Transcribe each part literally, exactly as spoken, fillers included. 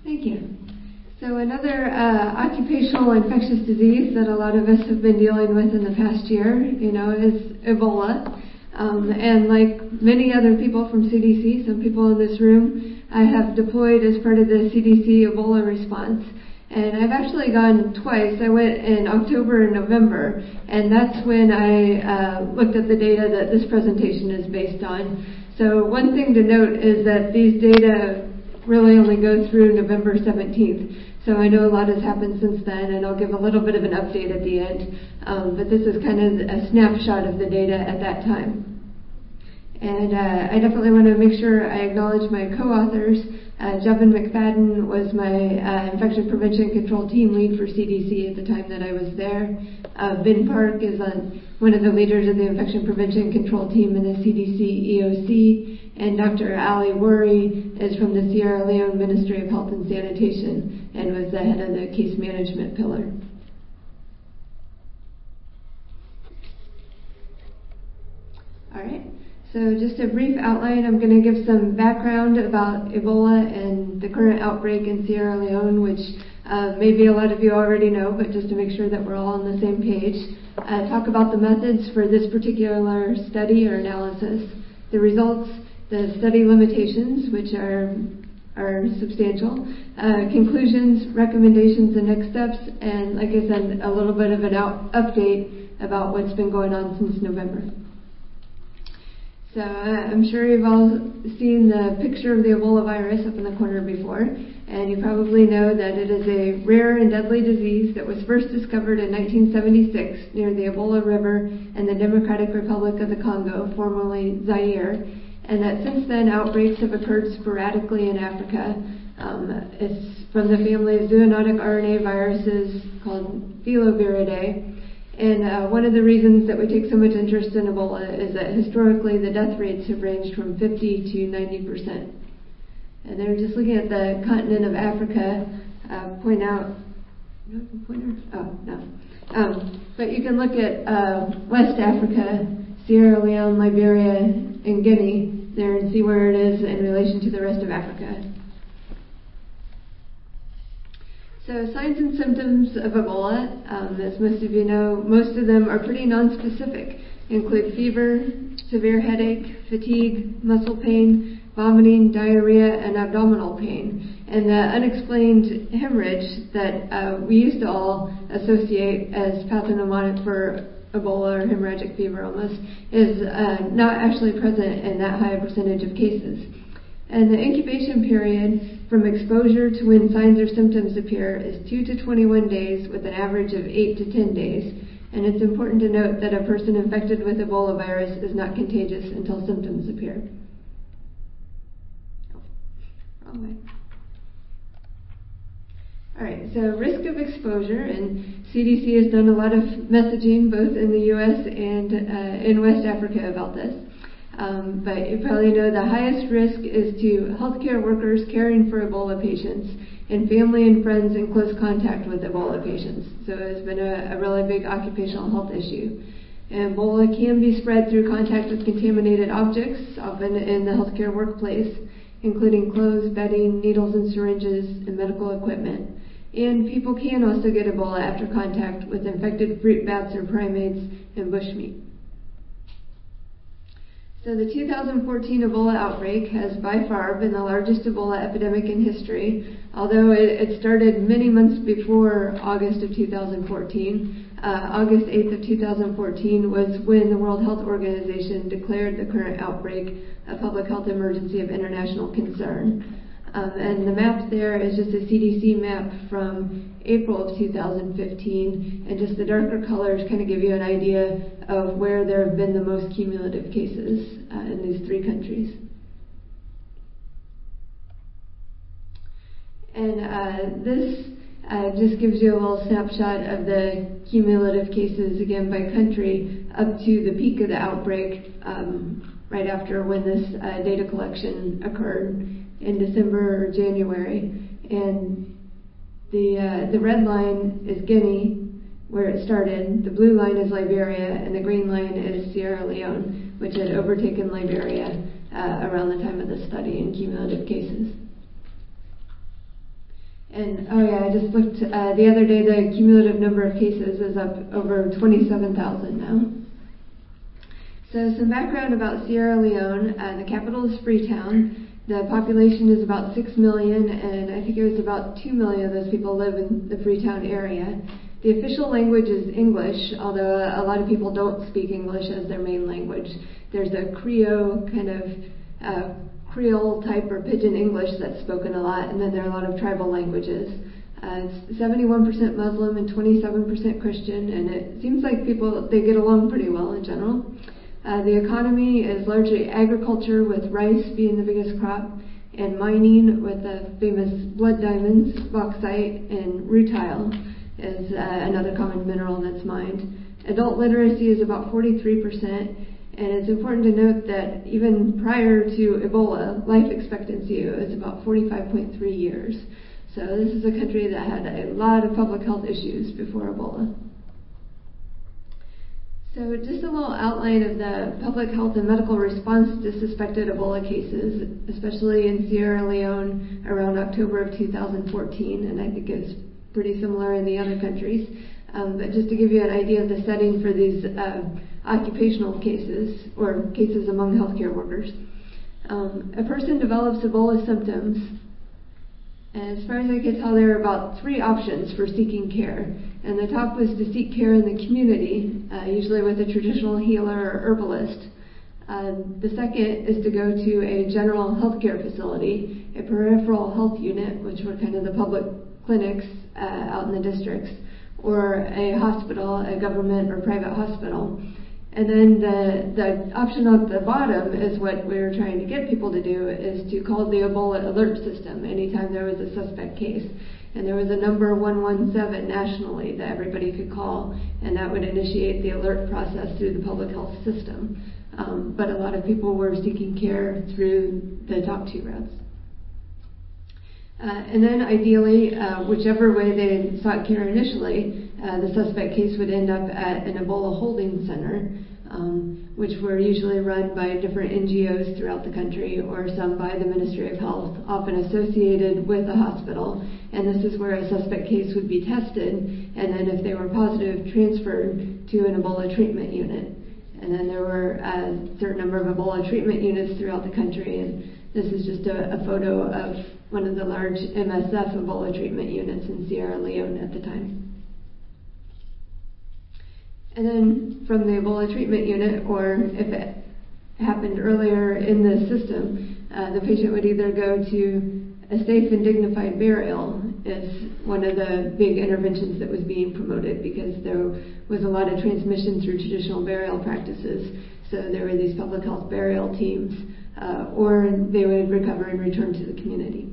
Thank you. So another uh, occupational infectious disease that a lot of us have been dealing with in the past year, you know, is Ebola. Um, and like many other people from C D C, some people in this room, I have deployed as part of the C D C Ebola response. And I've actually gone twice. I went in October and November, and that's when I uh, looked at the data that this presentation is based on. So one thing to note is that these data really only go through November seventeenth. So I know a lot has happened since then, and I'll give a little bit of an update at the end. Um, but this is kind of a snapshot of the data at that time. And uh, I definitely want to make sure I acknowledge my co-authors. Uh, Jevin McFadden was my uh, infection prevention control team lead for C D C at the time that I was there. Uh, Vin Park is on, one of the leaders of the infection prevention control team in the C D C E O C. And Doctor Ali Worry is from the Sierra Leone Ministry of Health and Sanitation and was the head of the case management pillar. All right. So just a brief outline, I'm going to give some background about Ebola and the current outbreak in Sierra Leone, which uh, maybe a lot of you already know, but just to make sure that we're all on the same page. Uh, talk about the methods for this particular study or analysis, the results, the study limitations, which are are substantial, uh, conclusions, recommendations, and next steps, and like I said, a little bit of an out- update about what's been going on since November. So uh, I'm sure you've all seen the picture of the Ebola virus up in the corner before, and you probably know that it is a rare and deadly disease that was first discovered in nineteen seventy-six near the Ebola River in the Democratic Republic of the Congo, formerly Zaire, and that since then outbreaks have occurred sporadically in Africa. Um, it's from the family of zoonotic R N A viruses called Filoviridae. And uh, one of the reasons that we take so much interest in Ebola is that historically the death rates have ranged from fifty to ninety percent. And they're just looking at the continent of Africa, uh, point out, no pointer? Oh, no. Um, but you can look at uh, West Africa, Sierra Leone, Liberia, and Guinea there and see where it is in relation to the rest of Africa. So signs and symptoms of Ebola, um, as most of you know, most of them are pretty nonspecific, include fever, severe headache, fatigue, muscle pain, vomiting, diarrhea, and abdominal pain. And the unexplained hemorrhage that uh, we used to all associate as pathognomonic for Ebola or hemorrhagic fever almost is uh, not actually present in that high a percentage of cases. And the incubation period from exposure to when signs or symptoms appear is two to twenty-one days with an average of eight to ten days. And it's important to note that a person infected with Ebola virus is not contagious until symptoms appear. Oh, wrong way. All right, so risk of exposure, and C D C has done a lot of messaging both in the U S and uh, in West Africa about this. Um, but you probably know the highest risk is to healthcare workers caring for Ebola patients and family and friends in close contact with Ebola patients. So it's been a, a really big occupational health issue. And Ebola can be spread through contact with contaminated objects, often in the healthcare workplace, including clothes, bedding, needles and syringes, and medical equipment. And people can also get Ebola after contact with infected fruit bats or primates and bushmeat. So the two thousand fourteen Ebola outbreak has by far been the largest Ebola epidemic in history, although it, it started many months before August of two thousand fourteen. Uh, August eighth of two thousand fourteen was when the World Health Organization declared the current outbreak a public health emergency of international concern. Um, and the map there is just a C D C map from April of two thousand fifteen, and just the darker colors kind of give you an idea of where there have been the most cumulative cases uh, in these three countries. And uh, this uh, just gives you a little snapshot of the cumulative cases, again, by country, up to the peak of the outbreak, um, right after when this uh, data collection occurred in December or January. And the uh, the red line is Guinea, where it started. The blue line is Liberia, and the green line is Sierra Leone, which had overtaken Liberia uh, around the time of the study in cumulative cases. And, oh yeah, I just looked uh, the other day, the cumulative number of cases is up over twenty-seven thousand now. So some background about Sierra Leone. Uh, the capital is Freetown. The population is about six million, and I think it was about two million of those people live in the Freetown area. The official language is English, although a lot of people don't speak English as their main language. There's a Creole kind of uh, Creole type or pidgin English that's spoken a lot, and then there are a lot of tribal languages. Uh, it's seventy-one percent Muslim and twenty-seven percent Christian, and it seems like people, they get along pretty well in general. Uh, the economy is largely agriculture, with rice being the biggest crop, and mining with the famous blood diamonds, bauxite, and rutile is uh, another common mineral that's mined. Adult literacy is about forty-three percent, and it's important to note that even prior to Ebola, life expectancy was about forty-five point three years. So this is a country that had a lot of public health issues before Ebola. So just a little outline of the public health and medical response to suspected Ebola cases, especially in Sierra Leone around October of two thousand fourteen, and I think it's pretty similar in the other countries. Um, but just to give you an idea of the setting for these uh, occupational cases, or cases among healthcare workers. Um, a person develops Ebola symptoms, and as far as I can tell, there are about three options for seeking care. And the top was to seek care in the community, uh, usually with a traditional healer or herbalist. Uh, the second is to go to a general healthcare facility, a peripheral health unit, which were kind of the public clinics uh, out in the districts, or a hospital, a government or private hospital. And then the, the option at the bottom is what we were trying to get people to do, is to call the Ebola alert system anytime there was a suspect case. And there was a number one one seven nationally that everybody could call, and that would initiate the alert process through the public health system. Um, but a lot of people were seeking care through the top two routes. Uh, and then ideally, uh, whichever way they sought care initially, uh, the suspect case would end up at an Ebola holding center, um, which were usually run by different N G Os throughout the country, or some by the Ministry of Health, often associated with a hospital. And this is where a suspect case would be tested, and then if they were positive, transferred to an Ebola treatment unit. And then there were a certain number of Ebola treatment units throughout the country, and this is just a, a photo of one of the large M S F Ebola treatment units in Sierra Leone at the time. And then from the Ebola treatment unit, or if it happened earlier in the system, uh, the patient would either go to a safe and dignified burial, is one of the big interventions that was being promoted, because there was a lot of transmission through traditional burial practices. So there were these public health burial teams, uh, or they would recover and return to the community.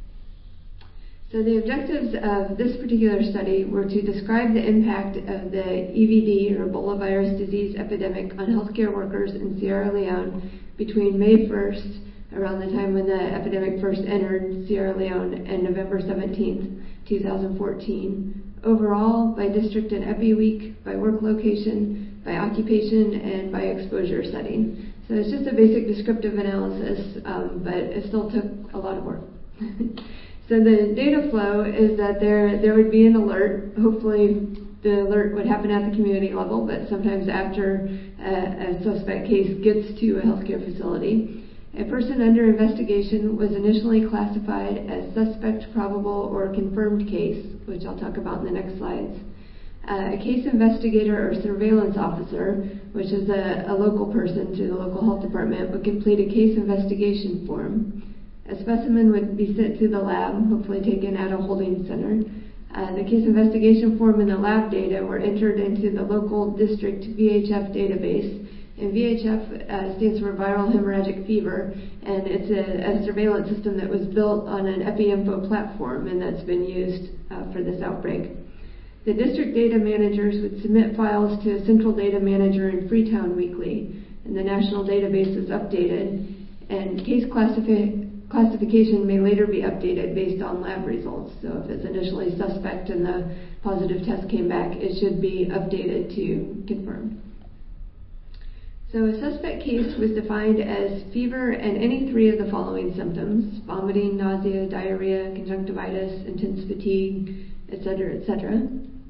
So the objectives of this particular study were to describe the impact of the E V D, or Ebola virus disease epidemic, on healthcare workers in Sierra Leone between May first, around the time when the epidemic first entered Sierra Leone, and November seventeenth, two thousand fourteen. Overall, by district and epi week, by work location, by occupation, and by exposure setting. So it's just a basic descriptive analysis, um, but it still took a lot of work. So the data flow is that there there would be an alert. Hopefully the alert would happen at the community level, but sometimes after a, a suspect case gets to a healthcare facility. A person under investigation was initially classified as suspect, probable, or confirmed case, which I'll talk about in the next slides. Uh, a case investigator or surveillance officer, which is a, a local person to the local health department, would complete a case investigation form. A specimen would be sent to the lab, hopefully taken at a holding center. Uh, the case investigation form and the lab data were entered into the local district V H F database. And V H F uh, stands for viral hemorrhagic fever, and it's a, a surveillance system that was built on an EpiInfo platform, and that's been used uh, for this outbreak. The district data managers would submit files to a central data manager in Freetown weekly, and the national database is updated, and case classifi- classification may later be updated based on lab results. So if it's initially suspect and the positive test came back, it should be updated to confirmed. So a suspect case was defined as fever and any three of the following symptoms: vomiting, nausea, diarrhea, conjunctivitis, intense fatigue, et cetera, et cetera.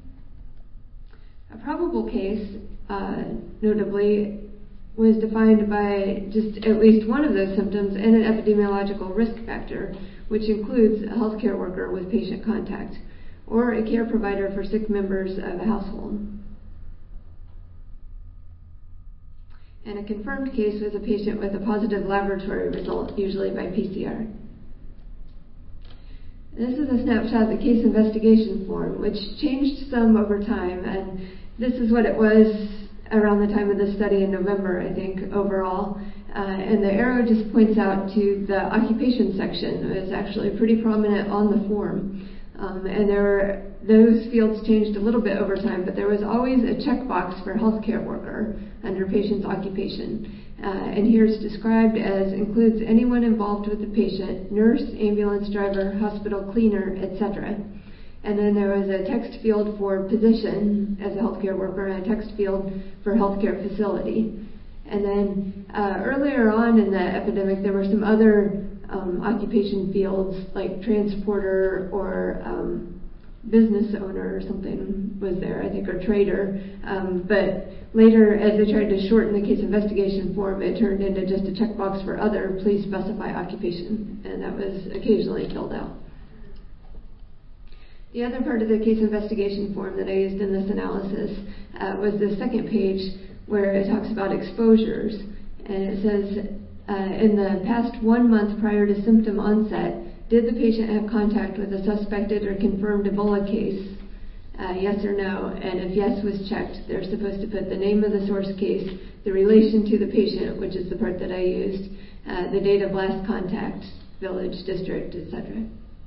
A probable case, uh, notably, was defined by just at least one of those symptoms and an epidemiological risk factor, which includes a healthcare worker with patient contact or a care provider for sick members of a household. And a confirmed case was a patient with a positive laboratory result, usually by P C R. This is a snapshot of the case investigation form, which changed some over time, and this is what it was around the time of the study in November, I think, overall. Uh, and the arrow just points out to the occupation section. It was actually pretty prominent on the form. Um, and there were, those fields changed a little bit over time, but there was always a checkbox for healthcare worker under patient's occupation. Uh, and here it's described as includes anyone involved with the patient: nurse, ambulance driver, hospital cleaner, et cetera. And then there was a text field for position as a healthcare worker and a text field for healthcare facility. And then uh, earlier on in the epidemic, there were some other um, occupation fields like transporter or um, business owner or something was there, I think, or trader. Um, but later, as they tried to shorten the case investigation form, it turned into just a checkbox for other, please specify occupation, and that was occasionally filled out. The other part of the case investigation form that I used in this analysis uh, was the second page, where it talks about exposures. And it says, uh, in the past one month prior to symptom onset, did the patient have contact with a suspected or confirmed Ebola case? Uh, yes or no? And if yes was checked, they're supposed to put the name of the source case, the relation to the patient, which is the part that I used, uh, the date of last contact, village, district, et cetera.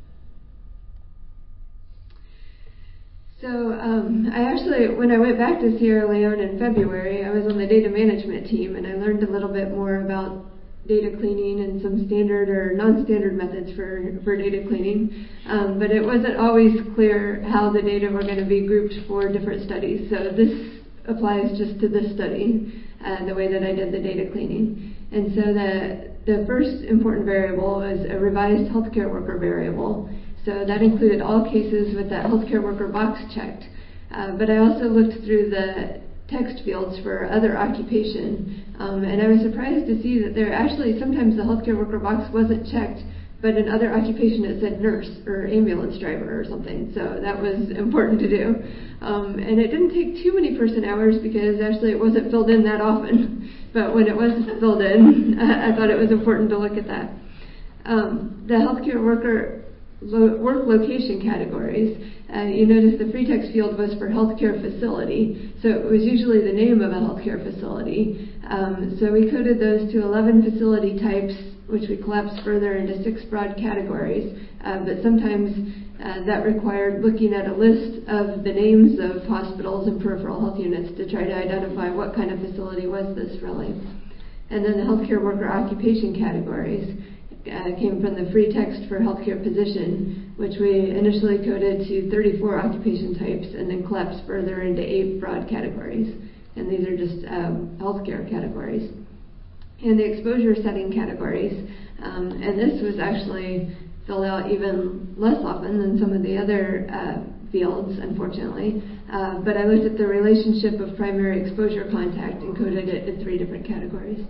So um, I actually, when I went back to Sierra Leone in February, I was on the data management team, and I learned a little bit more about data cleaning and some standard or non-standard methods for, for data cleaning. Um, but it wasn't always clear how the data were going to be grouped for different studies. So this applies just to this study, uh, the way that I did the data cleaning. And so the, the first important variable was a revised healthcare worker variable. So that included all cases with that healthcare worker box checked. Uh, but I also looked through the text fields for other occupation, um, and I was surprised to see that there actually sometimes the healthcare worker box wasn't checked, but in other occupation it said nurse or ambulance driver or something. So that was important to do. Um, and it didn't take too many person hours because actually it wasn't filled in that often. But when it was filled in, I thought it was important to look at that. Um, the healthcare worker Lo- work location categories, uh, you notice the free text field was for healthcare facility, so it was usually the name of a healthcare facility. Um, so we coded those to eleven facility types, which we collapsed further into six broad categories, uh, but sometimes uh, that required looking at a list of the names of hospitals and peripheral health units to try to identify what kind of facility was this really. And then the healthcare worker occupation categories Uh, came from the free text for healthcare position, which we initially coded to thirty-four occupation types and then collapsed further into eight broad categories. And these are just um, healthcare categories. And the exposure setting categories, um, and this was actually filled out even less often than some of the other uh, fields, unfortunately. Uh, but I looked at the relationship of primary exposure contact and coded it in three different categories.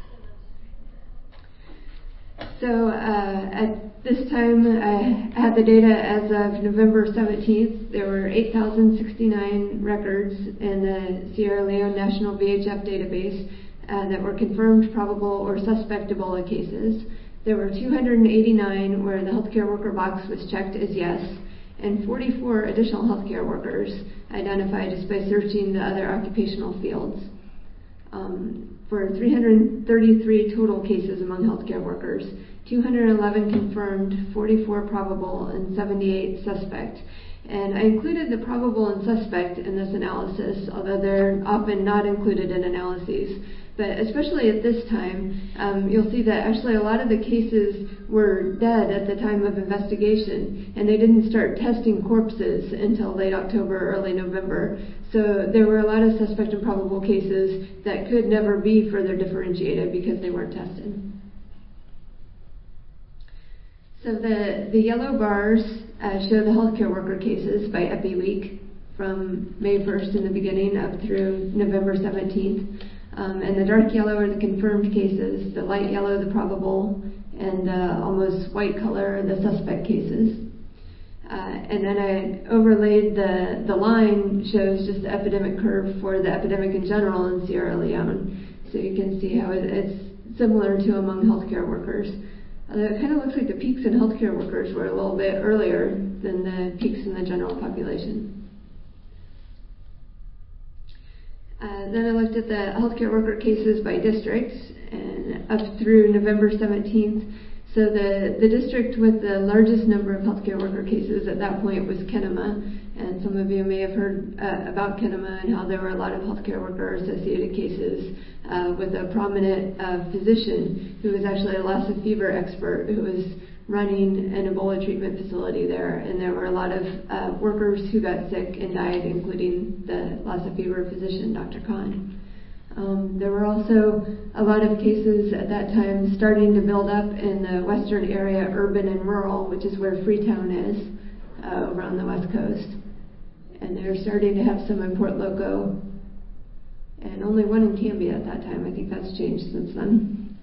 So uh, at this time, I had the data as of November seventeenth. There were eight thousand sixty-nine records in the Sierra Leone National V H F database uh, that were confirmed, probable, or suspect Ebola cases. There were two hundred eighty-nine where the healthcare worker box was checked as yes, and forty-four additional healthcare workers identified just by searching the other occupational fields. Um, for three hundred thirty-three total cases among healthcare workers, two hundred eleven confirmed, forty-four probable, and seventy-eight suspect. And I included the probable and suspect in this analysis, although they're often not included in analyses. But especially at this time, um, you'll see that actually a lot of the cases were dead at the time of investigation, and they didn't start testing corpses until late October, early November. So there were a lot of suspect and probable cases that could never be further differentiated because they weren't tested. So the, the yellow bars uh, show the healthcare worker cases by Epi Week from May first in the beginning up through November seventeenth. Um, and the dark yellow are the confirmed cases, the light yellow the probable, and the almost white color the suspect cases. Uh, and then I overlaid the, the line shows just the epidemic curve for the epidemic in general in Sierra Leone. So you can see how it, it's similar to among healthcare workers. Although it kind of looks like the peaks in healthcare workers were a little bit earlier than the peaks in the general population. Uh, then I looked at the healthcare worker cases by district and up through November seventeenth. So the, the district with the largest number of healthcare worker cases at that point was Kenema. And some of you may have heard uh, about Kenema and how there were a lot of healthcare worker associated cases uh, with a prominent uh, physician who was actually a Lassa fever expert who was running an Ebola treatment facility there. And there were a lot of uh, workers who got sick and died, including the Lassa fever physician, Doctor Khan. Um, there were also a lot of cases at that time starting to build up in the western area, urban and rural, which is where Freetown is, uh, over on the west coast. And they're starting to have some in Port Loco, and only one in Cambia at that time. I think that's changed since then.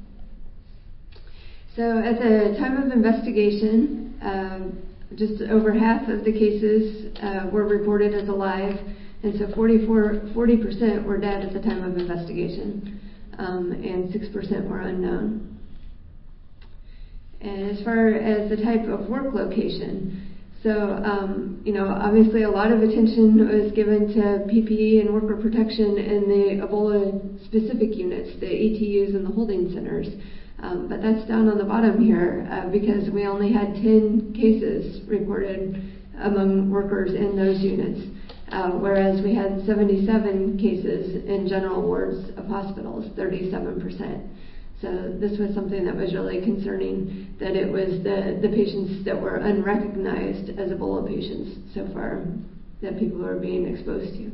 So at the time of investigation, um, just over half of the cases uh, were reported as alive, and so forty-four, forty percent were dead at the time of investigation, um, and six percent were unknown. And as far as the type of work location, so, um, you know, obviously a lot of attention was given to P P E and worker protection in the Ebola-specific units, the A T Us and the holding centers. Um, but that's down on the bottom here uh, because we only had ten cases reported among workers in those units, uh, whereas we had seventy-seven cases in general wards of hospitals, thirty-seven percent. So this was something that was really concerning, that it was the, the patients that were unrecognized as Ebola patients so far that people were being exposed to.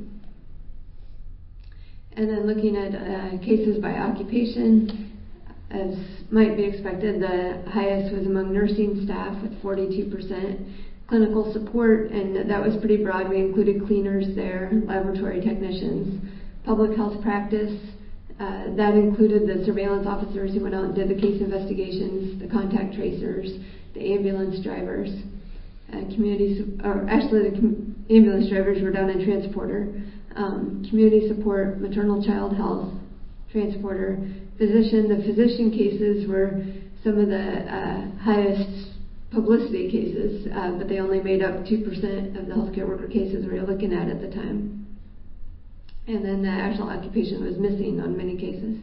And then looking at uh, cases by occupation, as might be expected, the highest was among nursing staff at forty-two percent. Clinical support, and that was pretty broad. We included cleaners there, laboratory technicians, public health practice. Uh, that included the surveillance officers who went out and did the case investigations, the contact tracers, the ambulance drivers, uh, community, or actually the com- ambulance drivers were down in transporter, um, community support, maternal child health, transporter, physician. The physician cases were some of the uh, highest publicity cases, uh, but they only made up two percent of the healthcare worker cases we were looking at at the time. And then the actual occupation was missing on many cases.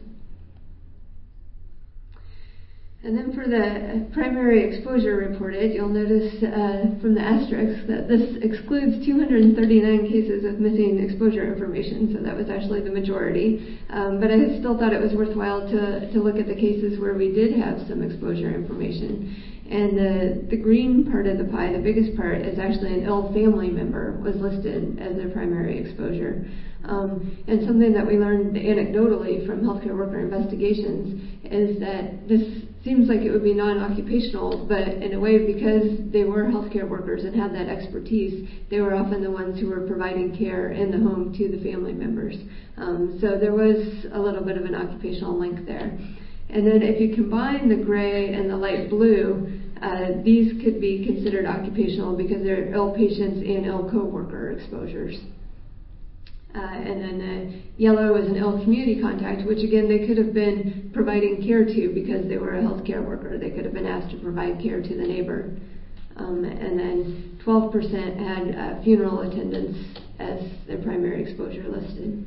And then for the primary exposure reported, you'll notice uh, from the asterisk that this excludes two hundred thirty-nine cases of missing exposure information, so that was actually the majority. Um, but I still thought it was worthwhile to, to look at the cases where we did have some exposure information. And the, the green part of the pie, the biggest part, is actually an ill family member was listed as their primary exposure. Um, and something that we learned anecdotally from healthcare worker investigations is that this seems like it would be non-occupational, but in a way, because they were healthcare workers and had that expertise, they were often the ones who were providing care in the home to the family members. Um, so there was a little bit of an occupational link there. And then if you combine the gray and the light blue, uh, these could be considered occupational because they're ill patients and ill co-worker exposures. Uh, and then uh, yellow is an ill community contact, which again they could have been providing care to because they were a healthcare worker. They could have been asked to provide care to the neighbor. Um, and then twelve percent had uh, funeral attendance as their primary exposure listed.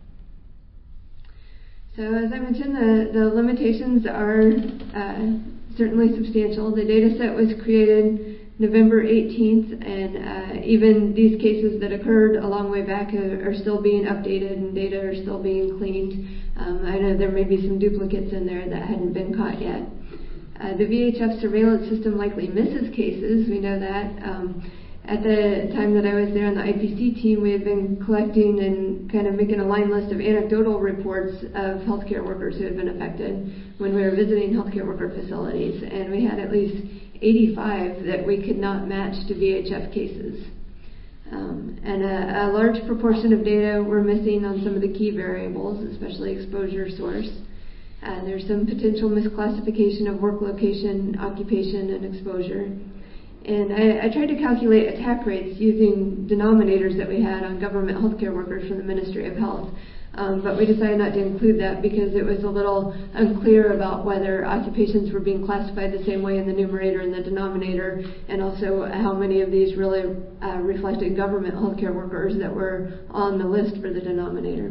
So as I mentioned, the, the limitations are uh, certainly substantial. The data set was created November eighteenth, and uh, even these cases that occurred a long way back are, are still being updated and data are still being cleaned. Um, I know there may be some duplicates in there that hadn't been caught yet. Uh, the V H F surveillance system likely misses cases, we know that. Um, at the time that I was there on the I P C team, we had been collecting and kind of making a line list of anecdotal reports of healthcare workers who had been affected when we were visiting healthcare worker facilities, and we had at least eighty-five that we could not match to V H F cases. Um, and a, a large proportion of data were missing on some of the key variables, especially exposure source. Uh, there's some potential misclassification of work location, occupation, and exposure. And I, I tried to calculate attack rates using denominators that we had on government healthcare workers from the Ministry of Health. Um, but we decided not to include that because it was a little unclear about whether occupations were being classified the same way in the numerator and the denominator, and also how many of these really uh, reflected government healthcare workers that were on the list for the denominator.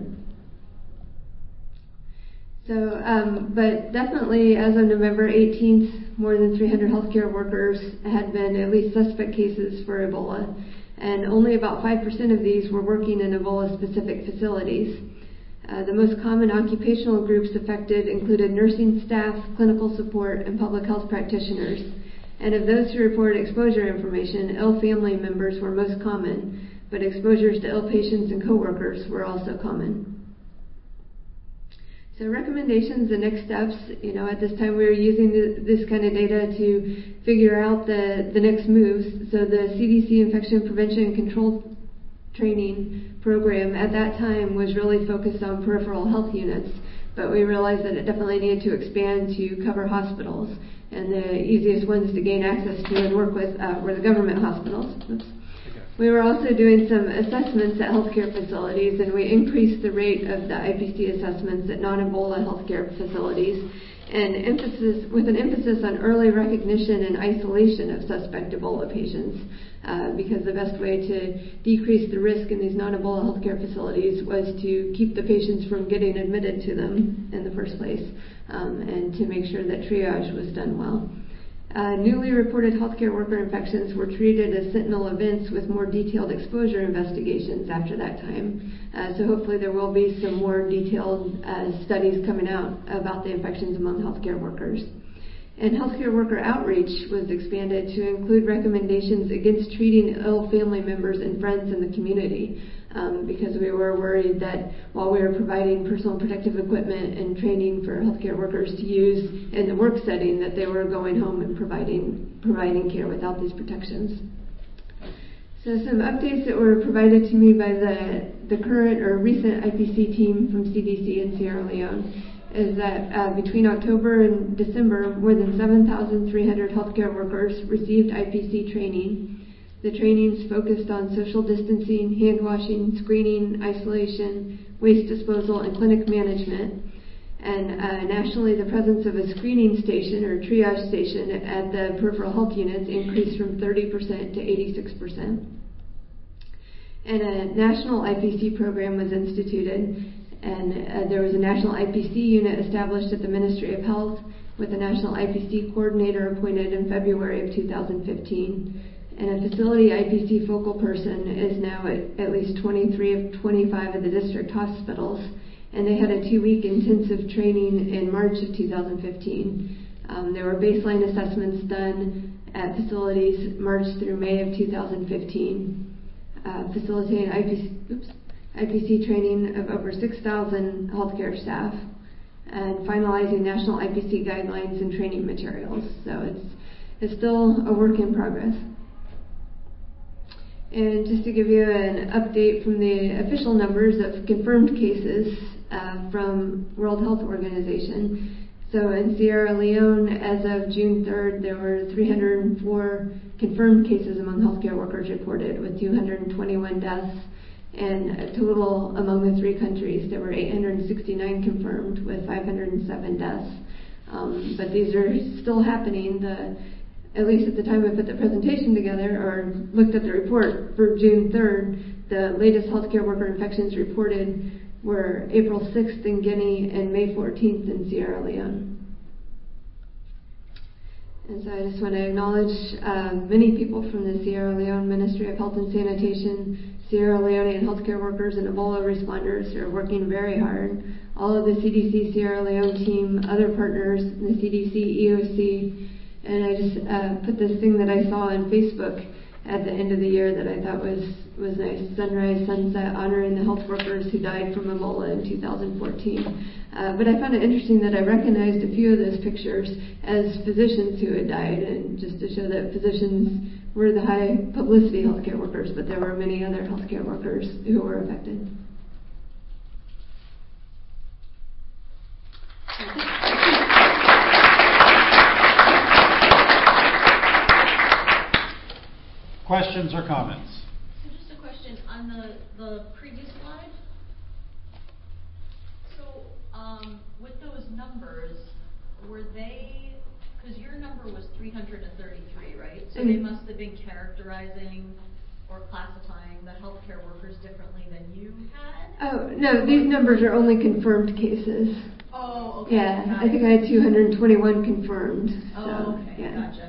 So, um, but definitely as of November eighteenth, more than three hundred healthcare workers had been at least suspect cases for Ebola, and only about five percent of these were working in Ebola-specific facilities. Uh, the most common occupational groups affected included nursing staff, clinical support, and public health practitioners. And of those who reported exposure information, ill family members were most common, but exposures to ill patients and coworkers were also common. So recommendations and next steps, you know, at this time we were using the, this kind of data to figure out the, the next moves. So the C D C Infection Prevention and Control Training program at that time was really focused on peripheral health units, but we realized that it definitely needed to expand to cover hospitals. And the easiest ones to gain access to and work with uh, were the government hospitals. Oops. We were also doing some assessments at healthcare facilities, and we increased the rate of the I P C assessments at non-Ebola healthcare facilities, and emphasis with an emphasis on early recognition and isolation of suspect Ebola patients, uh, because the best way to decrease the risk in these non-Ebola healthcare facilities was to keep the patients from getting admitted to them in the first place, um, and to make sure that triage was done well. Uh, newly reported healthcare worker infections were treated as sentinel events with more detailed exposure investigations after that time. Uh, so hopefully there will be some more detailed uh, studies coming out about the infections among healthcare workers. And healthcare worker outreach was expanded to include recommendations against treating ill family members and friends in the community, um, because we were worried that while we were providing personal protective equipment and training for healthcare workers to use in the work setting, that they were going home and providing providing care without these protections. So some updates that were provided to me by the, the current or recent I P C team from C D C in Sierra Leone is that uh, between October and December, more than seven thousand three hundred healthcare workers received I P C training. The trainings focused on social distancing, hand washing, screening, isolation, waste disposal, and clinic management. And uh, nationally, the presence of a screening station or triage station at the peripheral health units increased from thirty percent to eighty-six percent. And a national I P C program was instituted, and uh, there was a national I P C unit established at the Ministry of Health with a national I P C coordinator appointed in February of two thousand fifteen. And a facility I P C focal person is now at at least twenty-three of twenty-five of the district hospitals. And they had a two-week intensive training in March of two thousand fifteen. Um, there were baseline assessments done at facilities March through May of two thousand fifteen, uh, facilitating I P C, oops, I P C training of over six thousand healthcare staff, and finalizing national I P C guidelines and training materials. So it's it's still a work in progress. And just to give you an update from the official numbers of confirmed cases uh, from World Health Organization. So in Sierra Leone, as of June third, there were three hundred four confirmed cases among healthcare workers reported, with two hundred twenty-one deaths. And a total among the three countries, there were eight hundred sixty-nine confirmed, with five hundred seven deaths. Um, but these are still happening. The At least at the time I put the presentation together or looked at the report for June third, the latest healthcare worker infections reported were April sixth in Guinea and May fourteenth in Sierra Leone. And so I just want to acknowledge uh, many people from the Sierra Leone Ministry of Health and Sanitation, Sierra Leonean healthcare workers and Ebola responders who are working very hard all of the C D C Sierra Leone team, other partners, the C D C, E O C, and I just uh, put this thing that I saw on Facebook at the end of the year that I thought was, was nice. Sunrise, sunset, honoring the health workers who died from Ebola in two thousand fourteen. Uh, but I found it interesting that I recognized a few of those pictures as physicians who had died, and just to show that physicians were the high publicity healthcare workers, but there were many other healthcare workers who were affected. Questions or comments? So just a question on the, the previous slide. So um, with those numbers, were they, because your number was three hundred thirty-three, right? So mm-hmm. they must have been characterizing or classifying the healthcare workers differently than you had? Oh, no, these numbers are only confirmed cases. Oh, okay. Yeah, I think I had two hundred twenty-one confirmed. Oh, so, okay, yeah. Gotcha.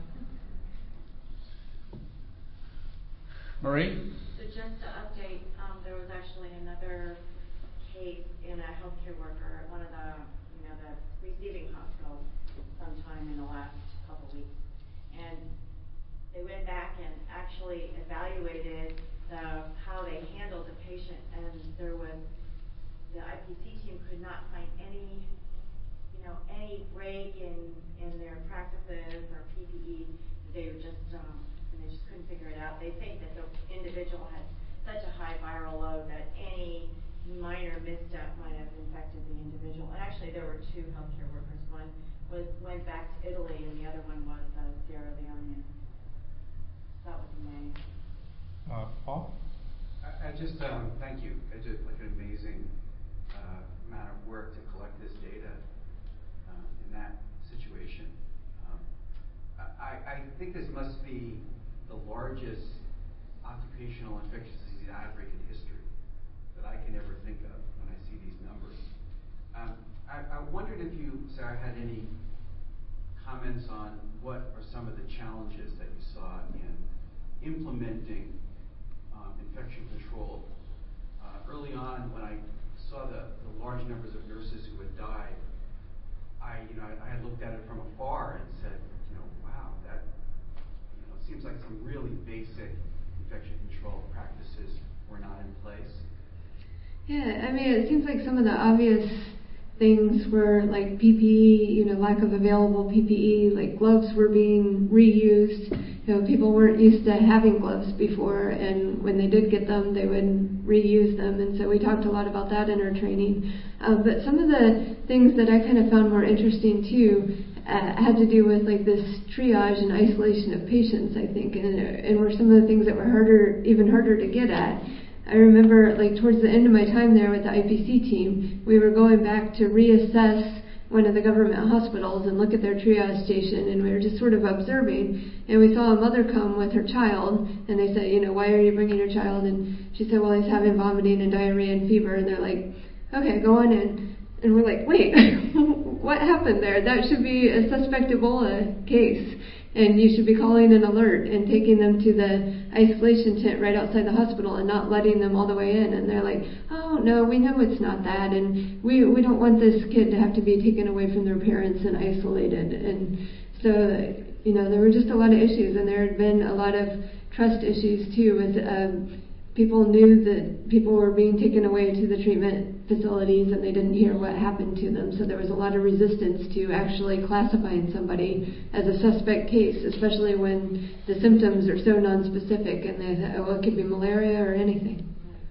Marie? So just to update, um, there was actually another case in a healthcare worker at one of the, you know, the receiving hospitals sometime in the last couple weeks. And they went back and actually evaluated the, how they handled the patient, and there was, the I P C team could not find any, you know, any break in, in their practices or P P E. They were just, um, they just couldn't figure it out. They think that the individual had such a high viral load that any minor misstep might have infected the individual. And actually, there were two healthcare workers. One was went back to Italy, and the other one was uh, Sierra Leone. That was in May. Uh, Paul? I, I just um, thank you. It's just like an amazing uh, amount of work to collect this data uh, in that situation. Um, I, I think this must be the largest occupational infectious disease outbreak in history that I can ever think of when I see these numbers. Um, I, I wondered if you, Sarah, had any comments on what are some of the challenges that you saw in implementing um, infection control. Uh, early on, when I saw the, the large numbers of nurses who had died, I, you know, I, I had looked at it from afar and said, you know, wow, that seems like some really basic infection control practices were not in place. Yeah, I mean, it seems like some of the obvious things were like P P E, you know, lack of available P P E, like gloves were being reused. You know, people weren't used to having gloves before, and when they did get them, they would reuse them. And so we talked a lot about that in our training. Uh, but some of the things that I kind of found more interesting too Uh, had to do with like this triage and isolation of patients, I think, and, and were some of the things that were harder, even harder to get at. I remember like towards the end of my time there with the I P C team, we were going back to reassess one of the government hospitals and look at their triage station, and we were just sort of observing, and we saw a mother come with her child, and they said, you know, why are you bringing your child? And she said, well, he's having vomiting and diarrhea and fever, and they're like, okay, go on in. And we're like, wait, what happened there? That should be a suspect Ebola case. And you should be calling an alert and taking them to the isolation tent right outside the hospital and not letting them all the way in. And they're like, oh, no, we know it's not that. And we, we don't want this kid to have to be taken away from their parents and isolated. And so, you know, there were just a lot of issues. And there had been a lot of trust issues, too, with um, people knew that people were being taken away to the treatment facilities and they didn't hear what happened to them. So there was a lot of resistance to actually classifying somebody as a suspect case, especially when the symptoms are so nonspecific and they thought, oh, it could be malaria or anything.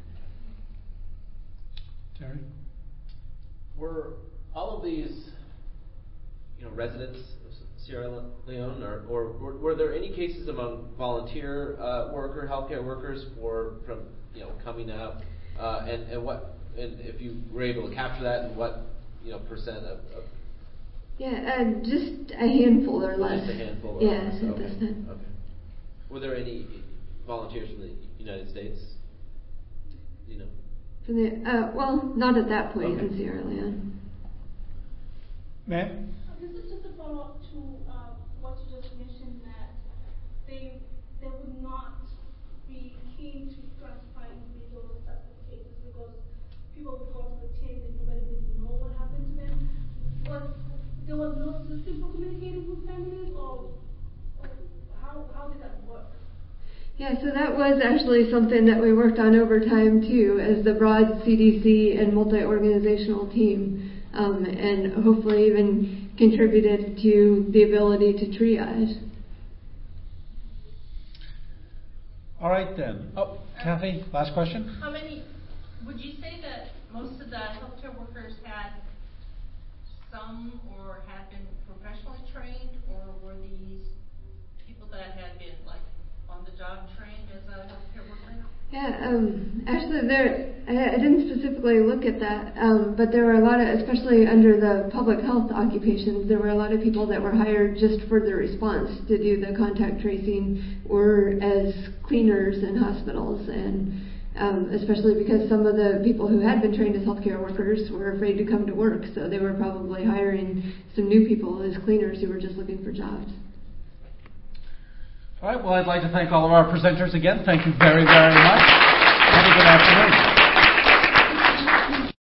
Terry? Were all of these, you know, residents of Sierra Leone, or, or were, were there any cases among volunteer uh, worker, healthcare workers, for from you know coming out, uh, and and what, and if you were able to capture that, and what you know percent of, of yeah, uh, just a handful or less. Just a handful. Or yeah, less. at Okay. this time. Okay. Were there any volunteers from the United States? You know. From the uh, well, not at that point Okay. in Sierra Leone. Ma'am? This is just a follow-up to uh, what you just mentioned, that they they would not be keen to classify individuals as suspect cases because people would call to the team and nobody would know what happened to them. Was there was no system for communicating with families, or, or how how did that work? Yeah, so that was actually something that we worked on over time too, as the broad C D C and multi-organizational team, um, and hopefully even contributed to the ability to triage. All right then. Oh, Kathy, last question. How many, would you say that most of the healthcare workers had some or had been professionally trained, or were these people that had been like on the job trained as a healthcare worker? Yeah, um, actually, there I, I didn't specifically look at that, um, but there were a lot of, especially under the public health occupations, there were a lot of people that were hired just for the response to do the contact tracing, or as cleaners in hospitals, and um, especially because some of the people who had been trained as healthcare workers were afraid to come to work, so they were probably hiring some new people as cleaners who were just looking for jobs. All right, well, I'd like to thank all of our presenters again. Thank you very, very much. Have a good afternoon.